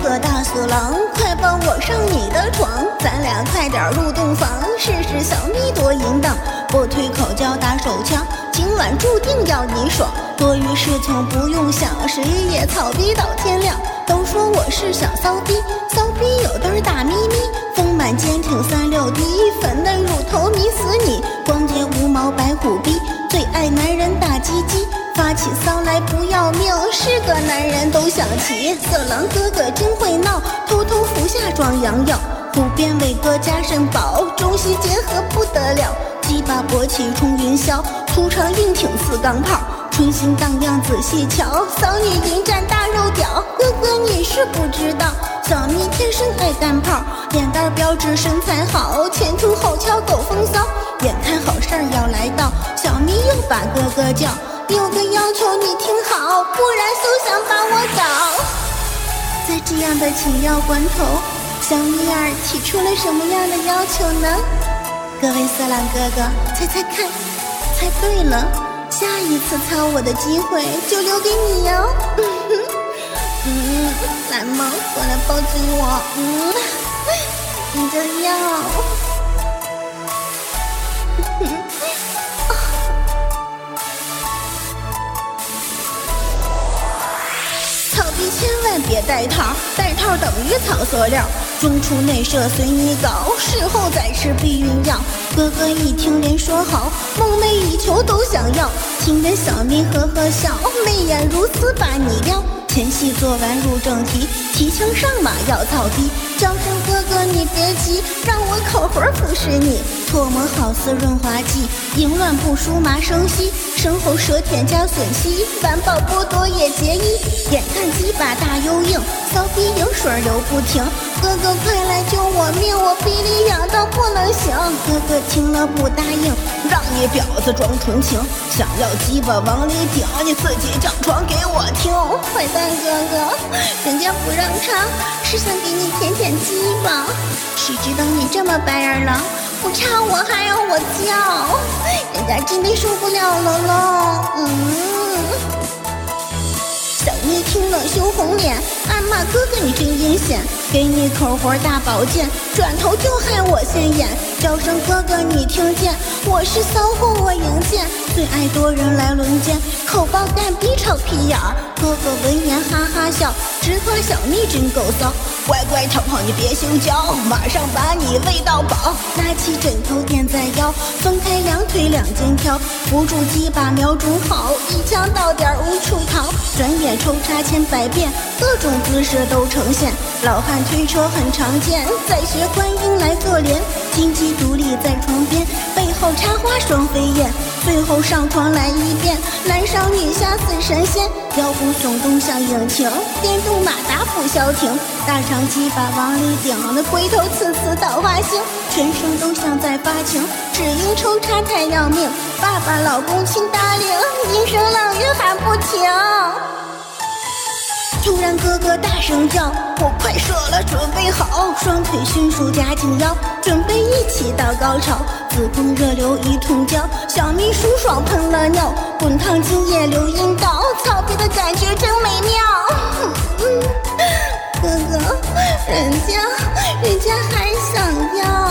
哥大色狼，快抱我上你的床，咱俩快点入洞房，试试小蜜多淫荡。我推口叫打手枪，今晚注定要你爽。多余事情不用想，谁也草逼到天亮。都说我是小骚逼，骚逼有对大咪咪，丰满坚挺36D，粉嫩乳头迷死你。光洁无毛白虎逼，最爱男人大鸡鸡，发起骚来不要命，是个男人都想骑。色狼哥哥真会闹，偷偷服下壮阳药，湖边伟哥加肾宝，中西结合不得了。鸡巴勃起冲云霄，出场硬挺4钢炮，春心荡漾仔细瞧，骚女迎战大肉屌。哥哥你是不知道，小蜜天生爱干炮，脸蛋标致身材好，前凸后翘够风骚。眼看好事儿要来到，小蜜又把哥哥叫，有个要求你听好，不然休想把我搞。在这样的紧要关头，小蜜儿提出了什么样的要求呢？各位色狼哥哥，猜猜看，猜对了，下一次操我的机会就留给你哟。来嘛，过来抱紧我，你的要。草逼千万别带套，带套等于草塑料，中出内射随你搞，事后再吃避孕药。哥哥一听连说好，梦寐以求都想要，听得小蜜呵呵笑，媚眼如丝把你撩。前戏做完入正题，提枪上马要操逼，叫声哥哥你别急，让我口活服侍你。唾沫好似润滑剂，淫乱不输麻生息，身后舌舔加吮吸，完爆剥夺也结衣。眼看鸡巴大又硬，骚逼饮水流不停，哥哥快来救我命，我逼里痒到不能行。哥哥听了不答应，让你婊子装纯情，想要鸡巴往里顶，你自己叫床给我听。坏蛋哥哥，人家不让插，是想给你舔舔鸡巴，谁知道你这么白眼狼，不插我还要我叫，人家真的受不了了咯。小蜜听了羞红脸，暗骂哥哥你真阴险，给你口活大宝剑，转头就害我现眼，叫声哥哥你听见，我是骚货我迎见，最爱多人来轮奸，口爆干逼臭屁眼儿。哥哥闻言哈哈笑，直夸小蜜真够骚，乖乖长跑你别羞娇，马上把你喂到饱。拿起枕头垫在腰，分开两腿两肩挑，扶住鸡巴瞄准好，一枪到点无处逃，转眼抽插千百遍，各种姿势都呈现，老汉推车很常见，再学观音来做脸，金鸡独立在床边，背后插花双飞燕，最后上床来一遍，男上女下似神仙，腰部耸动像引擎，电动马达不消停，大长鸡巴往里顶，那龟头刺刺桃花星，全身都像在发情，只因抽插太要命，爸爸老公亲大领，一声冷语喊不停。突然哥哥大声叫，我快射了，准备好，双腿迅速夹紧腰，准备一起到高潮，子宫热流一通浇，小蜜舒爽喷了尿，滚烫精液流阴道，操逼的感觉真美妙。哥哥，人家还想要。